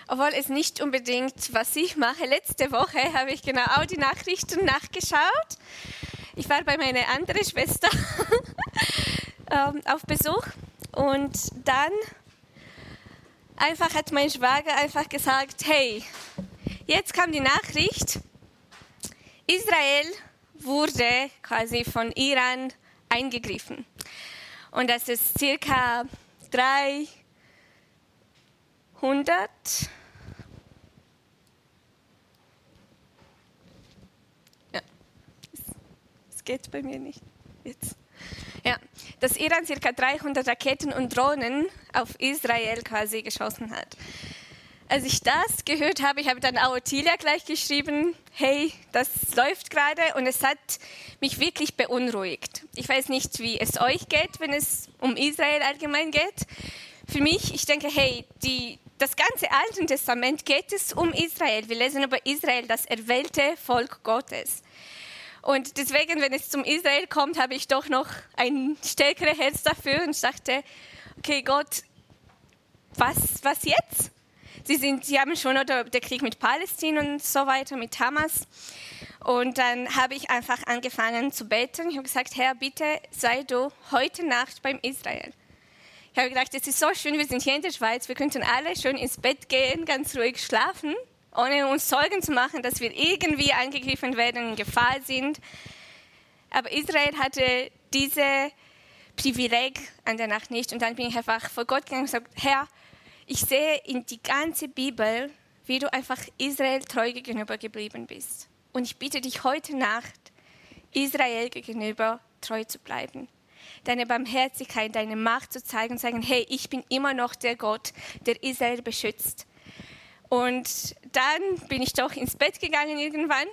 obwohl es nicht unbedingt, was ich mache. Letzte Woche habe ich genau auch die Nachrichten nachgeschaut. Ich war bei meiner anderen Schwester auf Besuch und dann hat mein Schwager einfach gesagt, hey, jetzt kam die Nachricht, Israel wurde quasi von Iran eingegriffen. Und das ist circa 300, ja, es geht bei mir nicht jetzt. Ja, dass Iran circa 300 Raketen und Drohnen auf Israel quasi geschossen hat. Als ich das gehört habe, ich habe dann auch Ottilia gleich geschrieben, hey, das läuft gerade, und es hat mich wirklich beunruhigt. Ich weiß nicht, wie es euch geht, wenn es um Israel allgemein geht. Für mich, ich denke, hey, das ganze Alte Testament geht es um Israel. Wir lesen über Israel, das erwählte Volk Gottes. Und deswegen, wenn es zum Israel kommt, habe ich doch noch ein stärkeres Herz dafür und dachte, okay, Gott, was jetzt? Sie haben schon der Krieg mit Palästina und so weiter, mit Hamas. Und dann habe ich einfach angefangen zu beten. Ich habe gesagt, Herr, bitte sei du heute Nacht beim Israel. Ich habe gedacht, es ist so schön, wir sind hier in der Schweiz, wir könnten alle schön ins Bett gehen, ganz ruhig schlafen, ohne uns Sorgen zu machen, dass wir irgendwie angegriffen werden, in Gefahr sind. Aber Israel hatte diese Privileg an der Nacht nicht. Und dann bin ich einfach vor Gott gegangen und gesagt, Herr, ich sehe in die ganze Bibel, wie du einfach Israel treu gegenüber geblieben bist. Und ich bitte dich heute Nacht, Israel gegenüber treu zu bleiben. Deine Barmherzigkeit, deine Macht zu zeigen und sagen, hey, ich bin immer noch der Gott, der Israel beschützt. Und dann bin ich doch ins Bett gegangen irgendwann.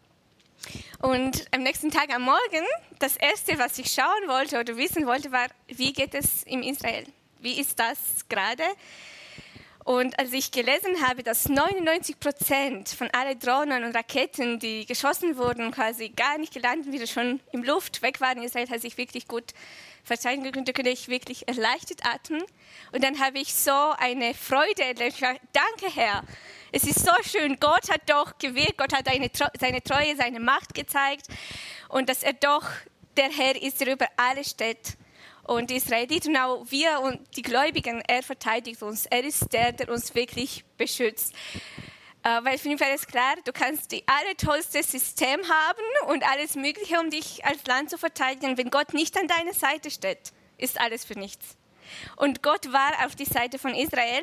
Und am nächsten Tag am Morgen, das Erste, was ich schauen wollte oder wissen wollte, war, wie geht es in Israel? Wie ist das gerade? Und als ich gelesen habe, dass 99% von allen Drohnen und Raketen, die geschossen wurden, quasi gar nicht gelandet, wieder schon in Luft weg waren, Israel hat sich wirklich gut verteidigen können, da konnte ich wirklich erleichtert atmen. Und dann habe ich so eine Freude erlebt. Ich war, danke Herr, es ist so schön, Gott hat doch gewirkt, Gott hat seine Treue, seine Macht gezeigt und dass er doch der Herr ist, der über alles steht. Und die Israeliten, auch wir und die Gläubigen, er verteidigt uns. Er ist der uns wirklich beschützt. Weil für mich war es klar, du kannst das allertollste System haben und alles Mögliche, um dich als Land zu verteidigen. Wenn Gott nicht an deiner Seite steht, ist alles für nichts. Und Gott war auf die Seite von Israel.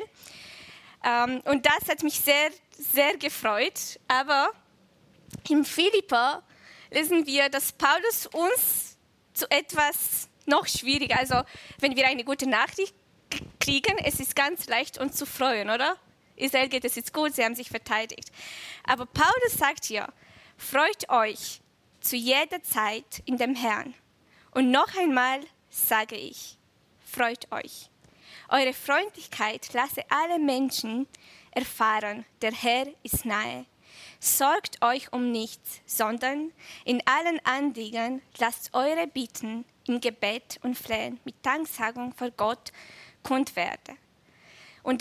Und das hat mich sehr, sehr gefreut. Aber im Philipper lesen wir, dass Paulus uns zu etwas noch schwieriger. Also wenn wir eine gute Nachricht kriegen, es ist ganz leicht, uns zu freuen, oder? Israel geht es jetzt gut, sie haben sich verteidigt. Aber Paulus sagt hier, freut euch zu jeder Zeit in dem Herrn. Und noch einmal sage ich, freut euch. Eure Freundlichkeit lasse alle Menschen erfahren, der Herr ist nahe. Sorgt euch um nichts, sondern in allen Anliegen lasst eure Bitten im Gebet und Flehen mit Danksagung vor Gott kund werden. Und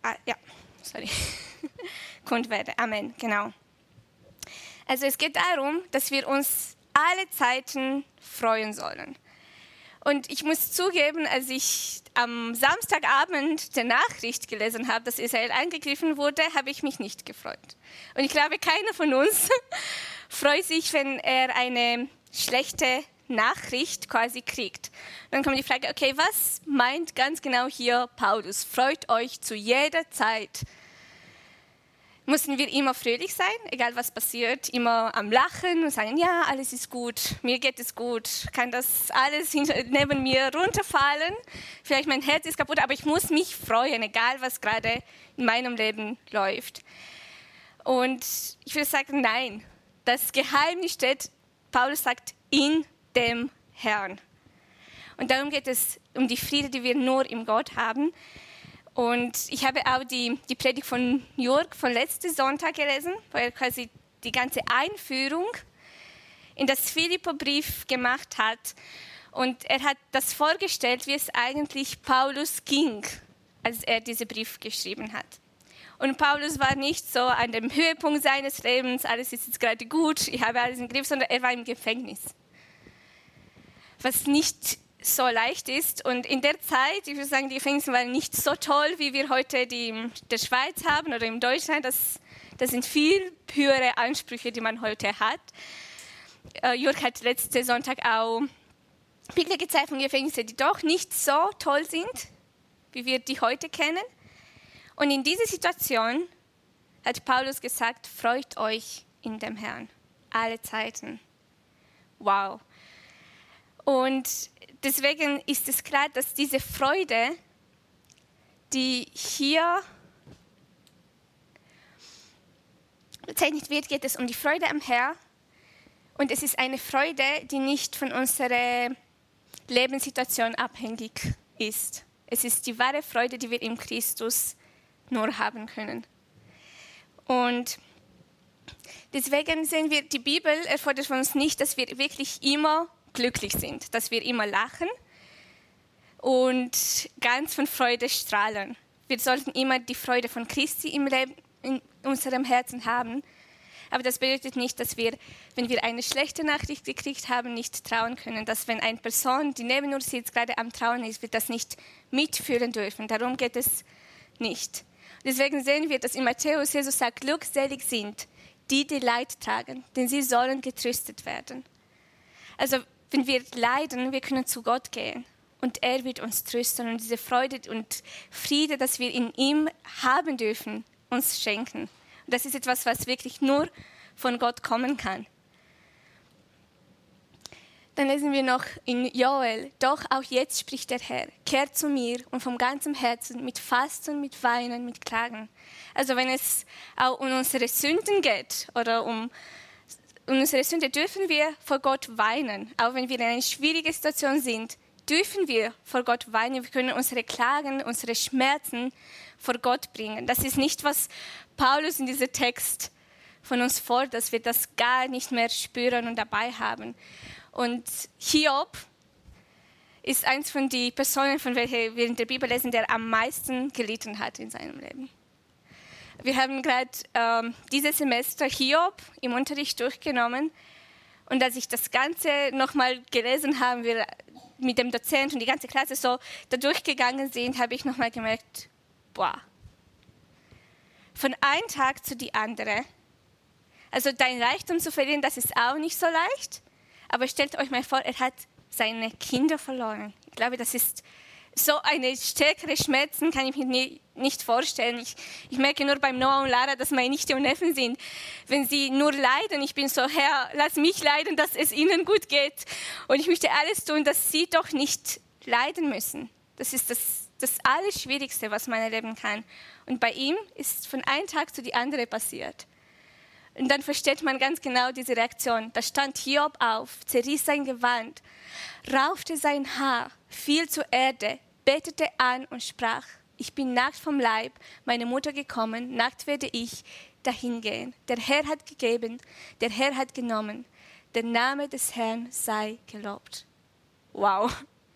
kund werden. Amen, genau. Also es geht darum, dass wir uns alle Zeiten freuen sollen. Und ich muss zugeben, als ich am Samstagabend die Nachricht gelesen habe, dass Israel angegriffen wurde, habe ich mich nicht gefreut. Und ich glaube, keiner von uns freut sich, wenn er eine schlechte Nachricht quasi kriegt. Dann kommt die Frage, okay, was meint ganz genau hier Paulus? Freut euch zu jeder Zeit. Müssen wir immer fröhlich sein, egal was passiert, immer am Lachen und sagen, ja, alles ist gut, mir geht es gut, kann das alles neben mir runterfallen, vielleicht mein Herz ist kaputt, aber ich muss mich freuen, egal was gerade in meinem Leben läuft. Und ich würde sagen, nein, das Geheimnis steht, Paulus sagt, in dem Herrn. Und darum geht es um die Friede, die wir nur im Gott haben. Und ich habe auch die Predigt von Jörg von letzten Sonntag gelesen, wo er quasi die ganze Einführung in das Philipperbrief gemacht hat. Und er hat das vorgestellt, wie es eigentlich Paulus ging, als er diesen Brief geschrieben hat. Und Paulus war nicht so an dem Höhepunkt seines Lebens, alles ist jetzt gerade gut, ich habe alles im Griff, sondern er war im Gefängnis. Was nicht so leicht ist. Und in der Zeit, ich würde sagen, die Gefängnisse waren nicht so toll, wie wir heute die in der Schweiz haben oder in Deutschland. Das sind viel höhere Ansprüche, die man heute hat. Jörg hat letzten Sonntag auch Bilder gezeigt von Gefängnissen, die doch nicht so toll sind, wie wir die heute kennen. Und in dieser Situation hat Paulus gesagt, freut euch in dem Herrn, alle Zeiten. Wow. Und deswegen ist es klar, dass diese Freude, die hier bezeichnet wird, geht es um die Freude am Herrn. Und es ist eine Freude, die nicht von unserer Lebenssituation abhängig ist. Es ist die wahre Freude, die wir in Christus nur haben können. Und deswegen sehen wir, die Bibel erfordert von uns nicht, dass wir wirklich immer glücklich sind, dass wir immer lachen und ganz von Freude strahlen. Wir sollten immer die Freude von Christi im Leben, in unserem Herzen haben. Aber das bedeutet nicht, dass wir, wenn wir eine schlechte Nachricht gekriegt haben, nicht trauen können. Dass wenn eine Person, die neben uns sitzt, gerade am Trauen ist, wir das nicht mitführen dürfen. Darum geht es nicht. Deswegen sehen wir, dass in Matthäus Jesus sagt, glückselig sind die, die Leid tragen, denn sie sollen getröstet werden. Also wenn wir leiden, wir können zu Gott gehen und er wird uns trösten und diese Freude und Friede, das wir in ihm haben dürfen, uns schenken. Und das ist etwas, was wirklich nur von Gott kommen kann. Dann lesen wir noch in Joel, doch auch jetzt spricht der Herr, kehrt zu mir und vom ganzen Herzen mit Fasten, mit Weinen, mit Klagen. Also wenn es auch um unsere Sünden geht oder um unsere Sünde, dürfen wir vor Gott weinen. Auch wenn wir in einer schwierigen Situation sind, dürfen wir vor Gott weinen. Wir können unsere Klagen, unsere Schmerzen vor Gott bringen. Das ist nicht, was Paulus in diesem Text von uns fordert, dass wir das gar nicht mehr spüren und dabei haben. Und Hiob ist eins von den Personen, von welchen wir in der Bibel lesen, der am meisten gelitten hat in seinem Leben. Wir haben gerade dieses Semester Hiob im Unterricht durchgenommen. Und als ich das Ganze nochmal gelesen habe, wir mit dem Dozent und die ganze Klasse so da durchgegangen sind, habe ich nochmal gemerkt, boah, von einem Tag zu die andere. Also dein Reichtum zu verlieren, das ist auch nicht so leicht. Aber stellt euch mal vor, er hat seine Kinder verloren. Ich glaube, das ist so eine stärkere Schmerzen, kann ich mir nicht vorstellen. Ich merke nur beim Noah und Lara, dass meine Nichte und Neffen sind. Wenn sie nur leiden, ich bin so, Herr, lass mich leiden, dass es ihnen gut geht. Und ich möchte alles tun, dass sie doch nicht leiden müssen. Das ist das Allerschwierigste, was man erleben kann. Und bei ihm ist von einem Tag zu die andere passiert. Und dann versteht man ganz genau diese Reaktion. Da stand Hiob auf, zerriss sein Gewand, raufte sein Haar, fiel zur Erde, betete an und sprach, ich bin nackt vom Leib, meine Mutter gekommen, nackt werde ich dahingehen. Der Herr hat gegeben, der Herr hat genommen, der Name des Herrn sei gelobt. Wow.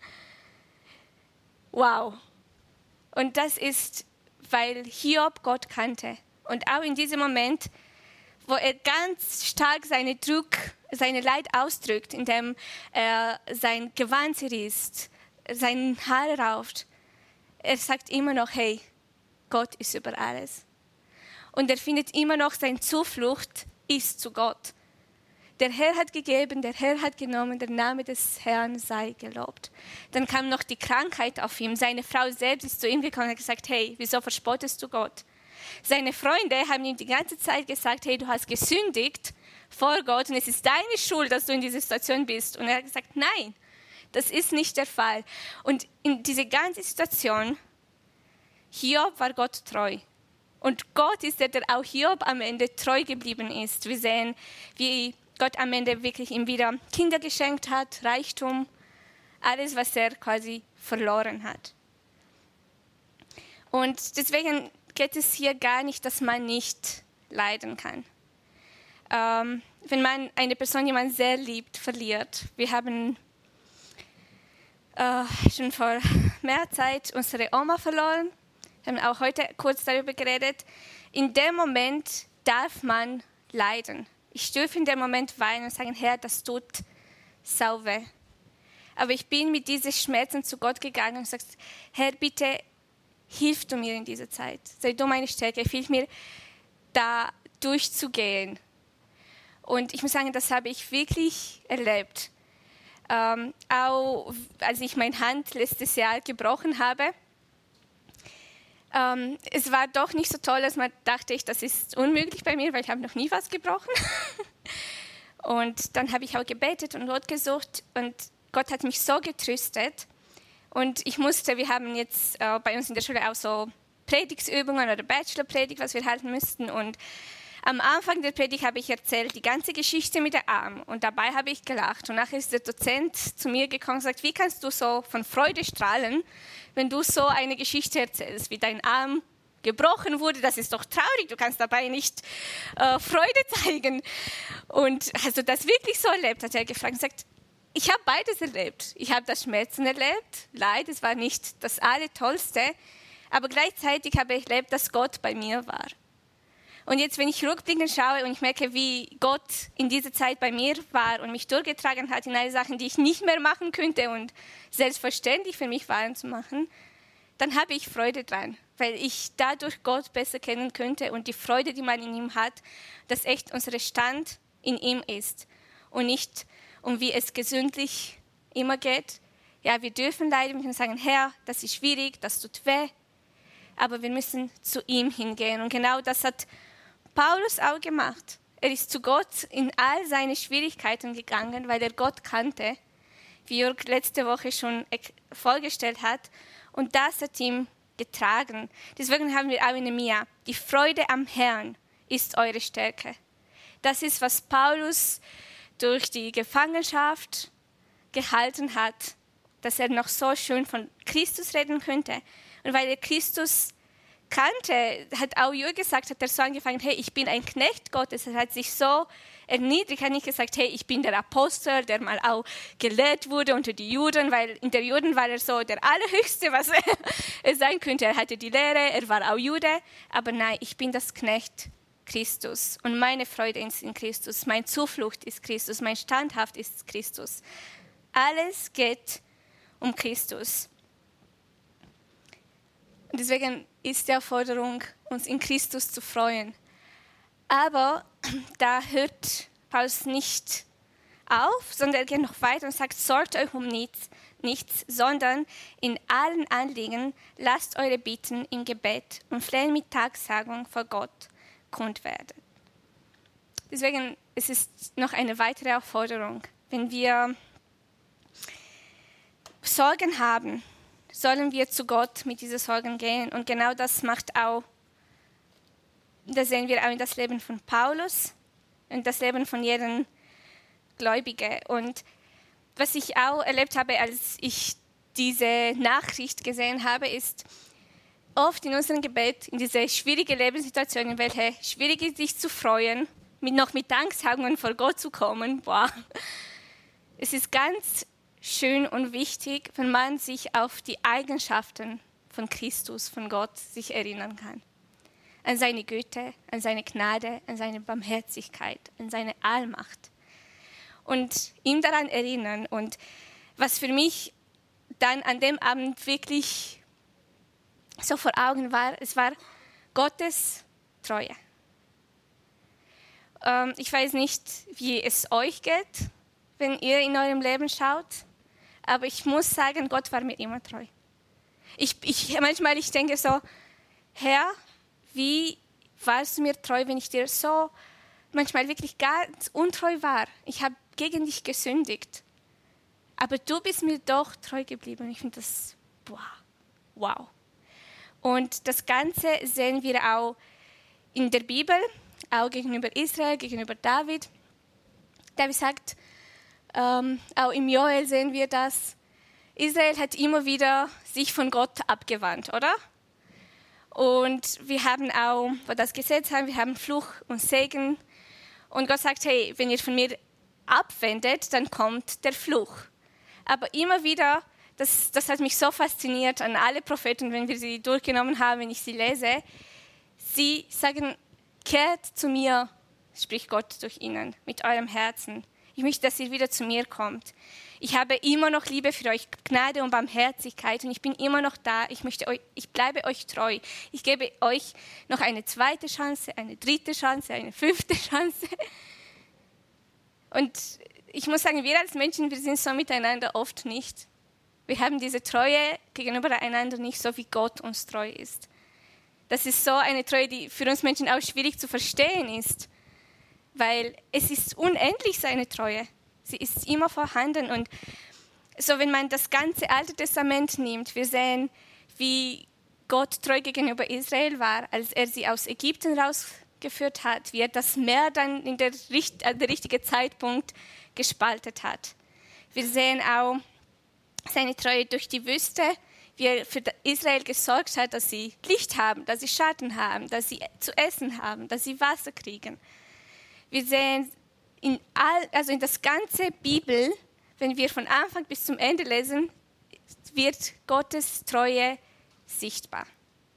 Wow. Und das ist, weil Hiob Gott kannte. Und auch in diesem Moment, wo er ganz stark seine Leid ausdrückt, indem er sein Gewand zerriss, sein Haar rauft. Er sagt immer noch, hey, Gott ist über alles. Und er findet immer noch, seine Zuflucht ist zu Gott. Der Herr hat gegeben, der Herr hat genommen, der Name des Herrn sei gelobt. Dann kam noch die Krankheit auf ihn. Seine Frau selbst ist zu ihm gekommen und hat gesagt, hey, wieso verspottest du Gott? Seine Freunde haben ihm die ganze Zeit gesagt, hey, du hast gesündigt vor Gott und es ist deine Schuld, dass du in dieser Situation bist. Und er hat gesagt, nein, das ist nicht der Fall. Und in dieser ganzen Situation, Hiob war Gott treu. Und Gott ist der auch Hiob am Ende treu geblieben ist. Wir sehen, wie Gott am Ende wirklich ihm wieder Kinder geschenkt hat, Reichtum, alles, was er quasi verloren hat. Und deswegen geht es hier gar nicht, dass man nicht leiden kann. Wenn man eine Person, die man sehr liebt, verliert. Wir haben schon vor mehr Zeit unsere Oma verloren. Wir haben auch heute kurz darüber geredet. in dem Moment darf man leiden. Ich dürfe in dem Moment weinen und sagen, Herr, das tut sau weh. Aber ich bin mit diesen Schmerzen zu Gott gegangen und sagte, Herr, bitte hilf du mir in dieser Zeit. Sei du meine Stärke, hilf mir, da durchzugehen. Und ich muss sagen, das habe ich wirklich erlebt. Auch als ich meine Hand letztes Jahr gebrochen habe, es war doch nicht so toll, als man dachte, das ist unmöglich bei mir, weil ich habe noch nie was gebrochen. Und dann habe ich auch gebetet und Gott gesucht und Gott hat mich so getröstet. Und wir haben jetzt bei uns in der Schule auch so Predigtsübungen oder Bachelorpredigt, was wir halten müssten. Und am Anfang der Predigt habe ich erzählt, die ganze Geschichte mit der Arm. Und dabei habe ich gelacht. Und nachher ist der Dozent zu mir gekommen und sagt, wie kannst du so von Freude strahlen, wenn du so eine Geschichte erzählst, wie dein Arm gebrochen wurde? Das ist doch traurig, du kannst dabei nicht Freude zeigen. Und hast du das wirklich so erlebt, hat er gefragt und gesagt, ich habe beides erlebt. Ich habe das Schmerzen erlebt, Leid, es war nicht das Allertollste, aber gleichzeitig habe ich erlebt, dass Gott bei mir war. Und jetzt, wenn ich rückblickend schaue und ich merke, wie Gott in dieser Zeit bei mir war und mich durchgetragen hat in alle Sachen, die ich nicht mehr machen könnte und selbstverständlich für mich waren zu machen, dann habe ich Freude dran, weil ich dadurch Gott besser kennen könnte und die Freude, die man in ihm hat, dass echt unser Stand in ihm ist und nicht um wie es gesundlich immer geht. Ja, wir dürfen leiden, wir können sagen, Herr, das ist schwierig, das tut weh, aber wir müssen zu ihm hingehen. Und genau das hat Paulus auch gemacht. Er ist zu Gott in all seine Schwierigkeiten gegangen, weil er Gott kannte, wie Jörg letzte Woche schon vorgestellt hat. Und das hat ihm getragen. Deswegen haben wir auch in Nehemia, die Freude am Herrn ist eure Stärke. Das ist, was Paulus durch die Gefangenschaft gehalten hat, dass er noch so schön von Christus reden könnte. Und weil er Christus kannte, hat auch Jürgen gesagt, hat er so angefangen, hey, ich bin ein Knecht Gottes. Er hat sich so erniedrigt, hat nicht gesagt, hey, ich bin der Apostel, der mal auch gelehrt wurde unter die Juden, weil in der Juden war er so der Allerhöchste, was er sein könnte. Er hatte die Lehre, er war auch Jude, aber nein, ich bin das Knecht Christus und meine Freude ist in Christus, meine Zuflucht ist Christus, mein Standhaft ist Christus. Alles geht um Christus. Und deswegen ist die Aufforderung, uns in Christus zu freuen. Aber da hört Paulus nicht auf, sondern er geht noch weiter und sagt, sorgt euch um nichts, sondern in allen Anliegen lasst eure Bitten im Gebet und Flehen mit Danksagung vor Gott kund werden. Deswegen ist es noch eine weitere Aufforderung. Wenn wir Sorgen haben, sollen wir zu Gott mit diesen Sorgen gehen. Und genau das macht auch, das sehen wir auch in das Leben von Paulus und das Leben von jedem Gläubigen. Und was ich auch erlebt habe, als ich diese Nachricht gesehen habe, ist, oft in unserem Gebet, in diese schwierige Lebenssituation, in welcher es schwierig ist, sich zu freuen, noch mit Danksagungen vor Gott zu kommen. Boah. Es ist ganz schön und wichtig, wenn man sich auf die Eigenschaften von Christus, von Gott, sich erinnern kann. An seine Güte, an seine Gnade, an seine Barmherzigkeit, an seine Allmacht. Und ihm daran erinnern. Und was für mich dann an dem Abend wirklich so vor Augen war, es war Gottes Treue. Ich weiß nicht, wie es euch geht, wenn ihr in eurem Leben schaut, aber ich muss sagen, Gott war mir immer treu. Manchmal denke so, Herr, wie warst du mir treu, wenn ich dir so manchmal wirklich ganz untreu war? Ich habe gegen dich gesündigt, aber du bist mir doch treu geblieben. Ich finde das wow. Und das Ganze sehen wir auch in der Bibel, auch gegenüber Israel, gegenüber David. David sagt, auch im Joel sehen wir das, Israel hat immer wieder sich von Gott abgewandt, oder? Und wir haben auch, wo das Gesetz haben, wir haben Fluch und Segen. Und Gott sagt, hey, wenn ihr von mir abwendet, dann kommt der Fluch. Aber immer wieder, das hat mich so fasziniert an alle Propheten, wenn wir sie durchgenommen haben, wenn ich sie lese, Sie sagen, kehrt zu mir, spricht Gott durch ihnen, mit eurem Herzen. Ich möchte, dass ihr wieder zu mir kommt. Ich habe immer noch Liebe für euch, Gnade und Barmherzigkeit und ich bin immer noch da. Ich bleibe euch treu. Ich gebe euch noch eine zweite Chance, eine dritte Chance, eine fünfte Chance. Und ich muss sagen, wir als Menschen, wir sind so miteinander oft nicht. Wir haben diese Treue gegenüber einander nicht, so wie Gott uns treu ist. Das ist so eine Treue, die für uns Menschen auch schwierig zu verstehen ist, weil es ist unendlich, seine Treue. Sie ist immer vorhanden. Und so, wenn man das ganze Alte Testament nimmt, wir sehen, wie Gott treu gegenüber Israel war, als er sie aus Ägypten rausgeführt hat, wie er das Meer dann an der richtigen Zeitpunkt gespaltet hat. Wir sehen auch seine Treue durch die Wüste, wie er für Israel gesorgt hat, dass sie Licht haben, dass sie Schatten haben, dass sie zu essen haben, dass sie Wasser kriegen. Wir sehen in das ganze Bibel, wenn wir von Anfang bis zum Ende lesen, wird Gottes Treue sichtbar.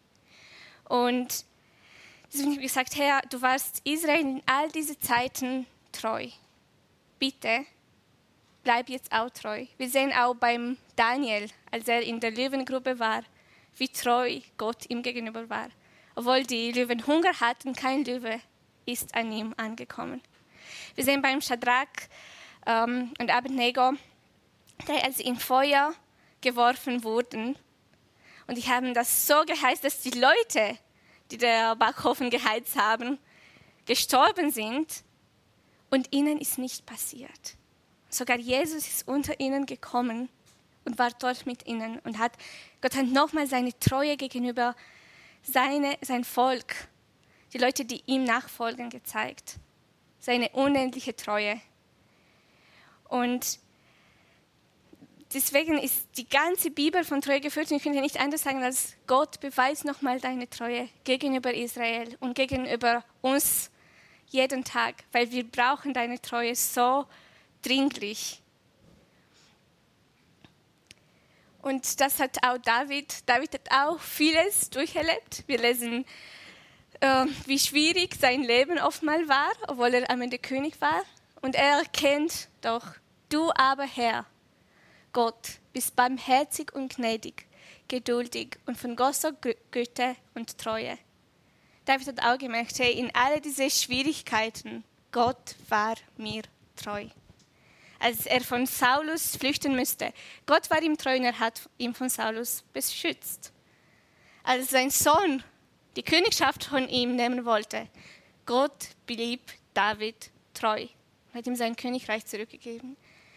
Und deswegen habe ich gesagt, Herr, du warst Israel in all diese Zeiten treu. Bitte, bleib jetzt auch treu. Wir sehen auch beim Daniel, als er in der Löwengrube war, wie treu Gott ihm gegenüber war. Obwohl die Löwen Hunger hatten, kein Löwe ist an ihm angekommen. Wir sehen beim Schadrach und Abednego, als sie in Feuer geworfen wurden, und die haben das so geheizt, dass die Leute, die der Backofen geheizt haben, gestorben sind und ihnen ist nicht passiert. Sogar Jesus ist unter ihnen gekommen und war dort mit ihnen und Gott hat nochmal seine Treue gegenüber sein Volk, die Leute, die ihm nachfolgen, gezeigt. Seine unendliche Treue. Und deswegen ist die ganze Bibel von Treue gefüllt. Und ich könnte nicht anders sagen, als Gott beweist nochmal deine Treue gegenüber Israel und gegenüber uns jeden Tag, weil wir brauchen deine Treue so dringlich. Und das hat auch David. David hat auch vieles durcherlebt. Wir lesen, wie schwierig sein Leben oftmals war, obwohl er am Ende König war. Und er erkennt doch, du aber Herr, Gott, bist barmherzig und gnädig, geduldig und von großer Güte und Treue. David hat auch gemerkt, hey, in all diese Schwierigkeiten, Gott war mir treu. Als er von Saulus flüchten musste, Gott war ihm treu und er hat ihn von Saulus beschützt. Als sein Sohn die Königschaft von ihm nehmen wollte, Gott blieb David treu und hat ihm sein Königreich zurückgegeben.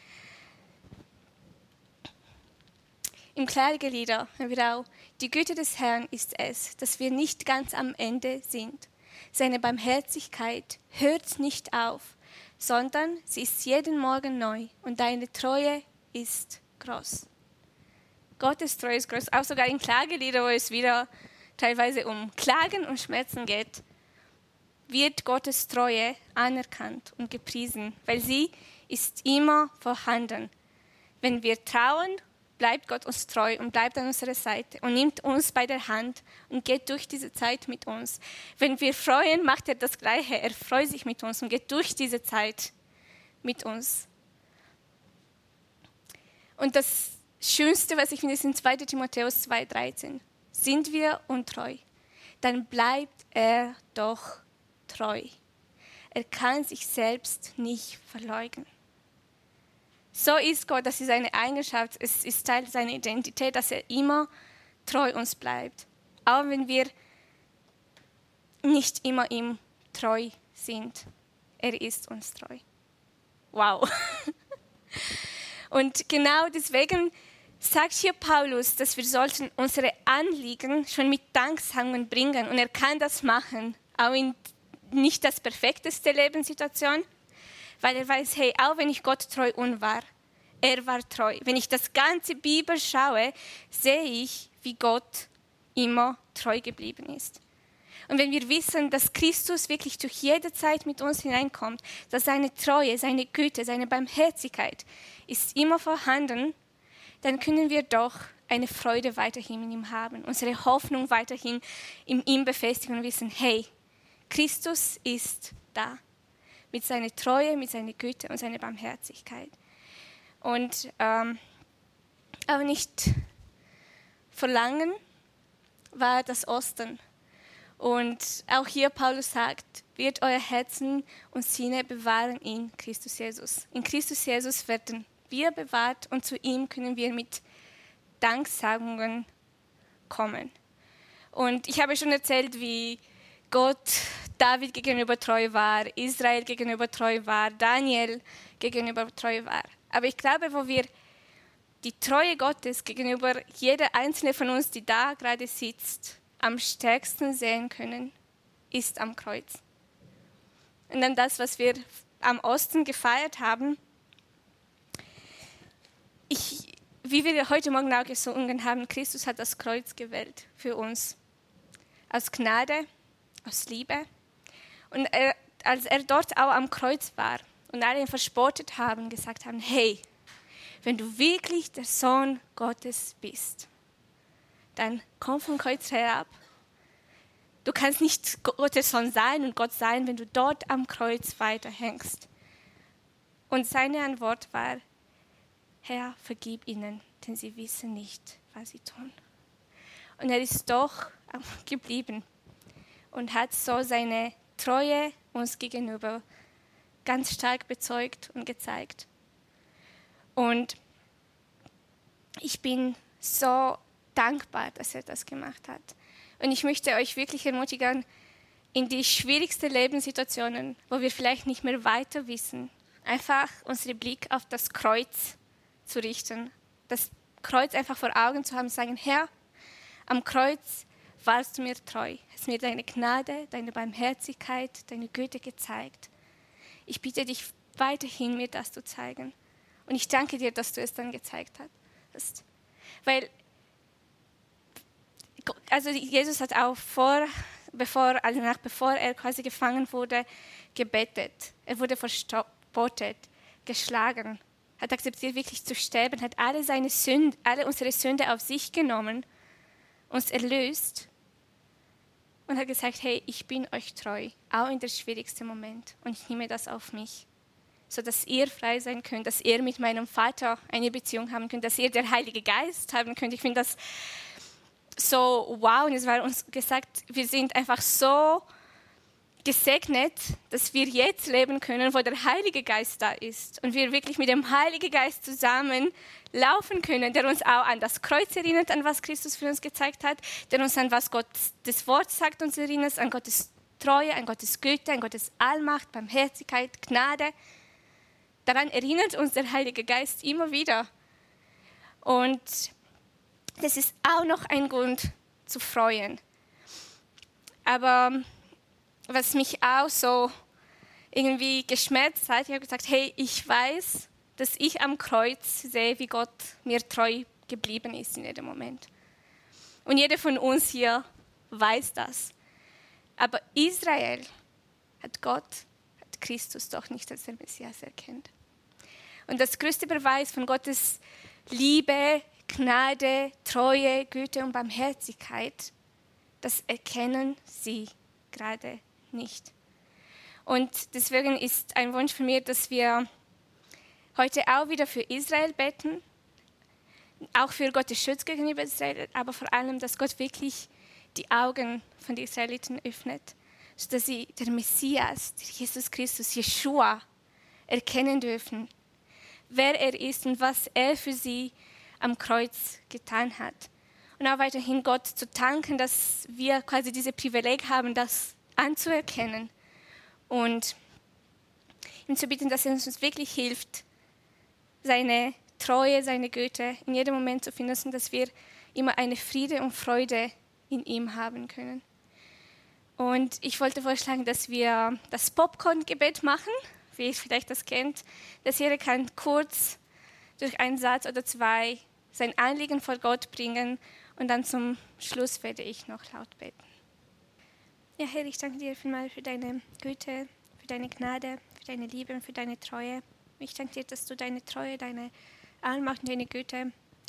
Im Klagelieder hören wir auch, die Güte des Herrn ist es, dass wir nicht ganz am Ende sind. Seine Barmherzigkeit hört nicht auf, sondern sie ist jeden Morgen neu und deine Treue ist groß. Gottes Treue ist groß, auch sogar in Klagelieder, wo es wieder teilweise um Klagen und Schmerzen geht, wird Gottes Treue anerkannt und gepriesen, weil sie ist immer vorhanden. Wenn wir trauen, bleibt Gott uns treu und bleibt an unserer Seite und nimmt uns bei der Hand und geht durch diese Zeit mit uns. Wenn wir freuen, macht er das Gleiche. Er freut sich mit uns und geht durch diese Zeit mit uns. Und das Schönste, was ich finde, ist in 2. Timotheus 2,13. Sind wir untreu, dann bleibt er doch treu. Er kann sich selbst nicht verleugnen. So ist Gott, das ist seine Eigenschaft, es ist Teil seiner Identität, dass er immer treu uns bleibt. Auch wenn wir nicht immer ihm treu sind. Er ist uns treu. Wow. Und genau deswegen sagt hier Paulus, dass wir sollten unsere Anliegen schon mit Danksagung bringen. Und er kann das machen, auch in nicht das perfekteste Lebenssituation, weil er weiß, hey, auch wenn ich Gott treu war, er war treu. Wenn ich das ganze Bibel schaue, sehe ich, wie Gott immer treu geblieben ist. Und wenn wir wissen, dass Christus wirklich durch jede Zeit mit uns hineinkommt, dass seine Treue, seine Güte, seine Barmherzigkeit ist immer vorhanden, dann können wir doch eine Freude weiterhin in ihm haben, unsere Hoffnung weiterhin in ihm befestigen und wissen, hey, Christus ist da. Mit seiner Treue, mit seiner Güte und seiner Barmherzigkeit. Und aber nicht verlangen war das Ostern. Und auch hier Paulus sagt, wird euer Herzen und Sinne bewahren in Christus Jesus. In Christus Jesus werden wir bewahrt und zu ihm können wir mit Danksagungen kommen. Und ich habe schon erzählt, wie Gott David gegenüber treu war, Israel gegenüber treu war, Daniel gegenüber treu war. Aber ich glaube, wo wir die Treue Gottes gegenüber jeder einzelne von uns, die da gerade sitzt, am stärksten sehen können, ist am Kreuz. Und dann das, was wir am Osten gefeiert haben, wie wir heute Morgen auch gesungen haben, Christus hat das Kreuz gewählt für uns. Aus Gnade, aus Liebe. Und als er dort auch am Kreuz war und alle ihn verspottet haben, gesagt haben, hey, wenn du wirklich der Sohn Gottes bist, dann komm vom Kreuz herab. Du kannst nicht Gottes Sohn sein und Gott sein, wenn du dort am Kreuz weiterhängst. Und seine Antwort war, Herr, vergib ihnen, denn sie wissen nicht, was sie tun. Und er ist doch geblieben und hat so seine Treue uns gegenüber ganz stark bezeugt und gezeigt. Und ich bin so dankbar, dass er das gemacht hat. Und ich möchte euch wirklich ermutigen, in die schwierigsten Lebenssituationen, wo wir vielleicht nicht mehr weiter wissen, einfach unseren Blick auf das Kreuz zu richten. Das Kreuz einfach vor Augen zu haben und sagen, Herr, am Kreuz warst du mir treu. Hast mir deine Gnade, deine Barmherzigkeit, deine Güte gezeigt. Ich bitte dich weiterhin, mir das zu zeigen. Und ich danke dir, dass du es dann gezeigt hast. Weil, also Jesus hat auch bevor er quasi gefangen wurde, gebetet. Er wurde verspottet, geschlagen, hat akzeptiert, wirklich zu sterben, hat alle unsere Sünde auf sich genommen, uns erlöst und hat gesagt, hey, ich bin euch treu, auch in der schwierigsten Moment und ich nehme das auf mich, sodass ihr frei sein könnt, dass ihr mit meinem Vater eine Beziehung haben könnt, dass ihr den Heiligen Geist haben könnt. Ich finde das so wow und es war uns gesagt, wir sind einfach so gesegnet, dass wir jetzt leben können, wo der Heilige Geist da ist und wir wirklich mit dem Heiligen Geist zusammen laufen können, der uns auch an das Kreuz erinnert, an was Christus für uns gezeigt hat, der uns an was Gott das Wort sagt, uns erinnert, an Gottes Treue, an Gottes Güte, an Gottes Allmacht, Barmherzigkeit, Gnade. Daran erinnert uns der Heilige Geist immer wieder. Und das ist auch noch ein Grund zu freuen. Aber was mich auch so irgendwie geschmerzt hat, ich habe gesagt, hey, ich weiß, dass ich am Kreuz sehe, wie Gott mir treu geblieben ist in jedem Moment. Und jeder von uns hier weiß das. Aber Israel hat Christus doch nicht als der Messias erkannt. Und das größte Beweis von Gottes Liebe, Gnade, Treue, Güte und Barmherzigkeit, das erkennen sie gerade nicht. Und deswegen ist ein Wunsch von mir, dass wir heute auch wieder für Israel beten, auch für Gottes Schutz gegenüber Israel, aber vor allem, dass Gott wirklich die Augen von den Israeliten öffnet, sodass sie den Messias, den Jesus Christus, Jeschua, erkennen dürfen, wer er ist und was er für sie am Kreuz getan hat. Und auch weiterhin Gott zu danken, dass wir quasi dieses Privileg haben, das anzuerkennen und ihm zu bitten, dass er uns wirklich hilft, seine Treue, seine Güte in jedem Moment zu finden, und dass wir immer eine Friede und Freude in ihm haben können. Und ich wollte vorschlagen, dass wir das Popcorn-Gebet machen, wie ihr vielleicht das kennt. Dass jeder kann kurz durch einen Satz oder zwei sein Anliegen vor Gott bringen und dann zum Schluss werde ich noch laut beten. Ja, Herr, ich danke dir vielmals für deine Güte, für deine Gnade, für deine Liebe und für deine Treue. Ich danke dir, dass du deine Treue, deine Allmacht und deine Güte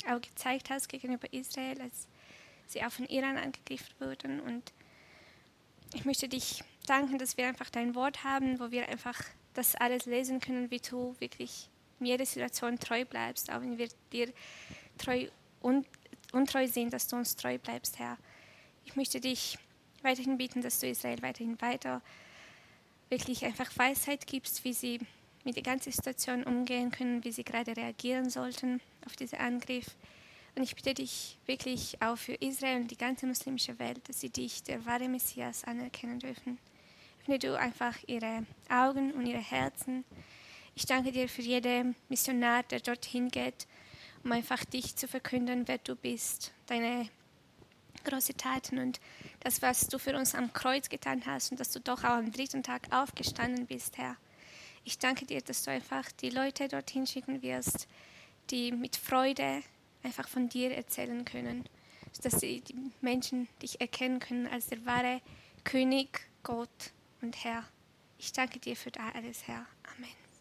auch gezeigt hast gegenüber Israel, als sie auch von Iran angegriffen wurden. Und ich möchte dich danken, dass wir einfach dein Wort haben, wo wir einfach das alles lesen können, wie du wirklich in jeder Situation treu bleibst, auch wenn wir dir treu und untreu sind, dass du uns treu bleibst, Herr. Ich möchte dich weiterhin bitten, dass du Israel weiterhin weiter wirklich einfach Weisheit gibst, wie sie mit der ganzen Situation umgehen können, wie sie gerade reagieren sollten auf diesen Angriff. Und ich bitte dich wirklich auch für Israel und die ganze muslimische Welt, dass sie dich, der wahre Messias, anerkennen dürfen. Öffne du einfach ihre Augen und ihre Herzen. Ich danke dir für jeden Missionar, der dorthin geht, um einfach dich zu verkünden, wer du bist, deine große Taten und das, was du für uns am Kreuz getan hast und dass du doch auch am 3. Tag aufgestanden bist, Herr. Ich danke dir, dass du einfach die Leute dorthin schicken wirst, die mit Freude einfach von dir erzählen können, dass die Menschen dich erkennen können als der wahre König, Gott und Herr. Ich danke dir für alles, Herr. Amen.